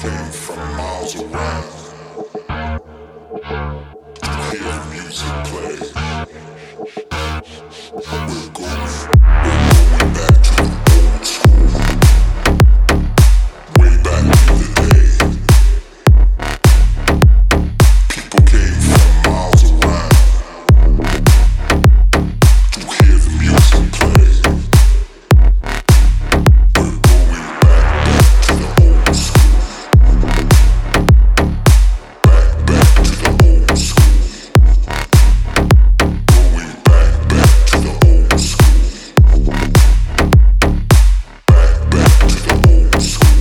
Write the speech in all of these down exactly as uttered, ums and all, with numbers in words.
came from miles around to hear the music play. We're going, we're going back to the old school, way back in the day. People came from miles around to hear the music play. We're going back, back to the old school, back, back to the old school, going back, back to the old school, back, back to the old school.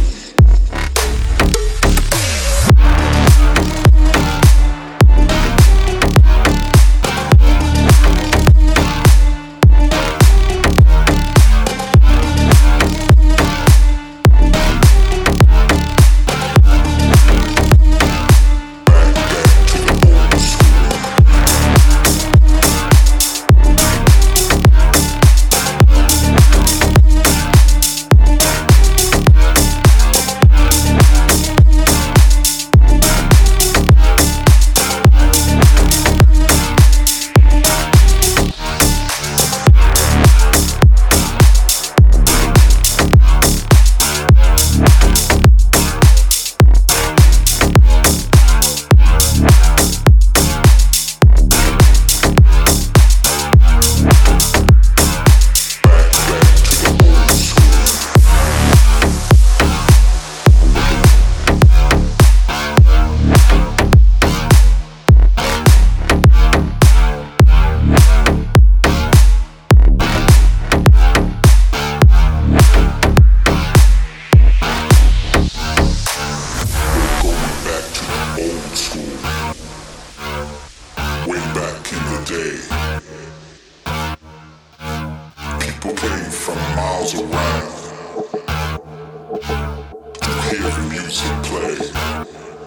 Way back in the day, people came from miles around to hear the music play.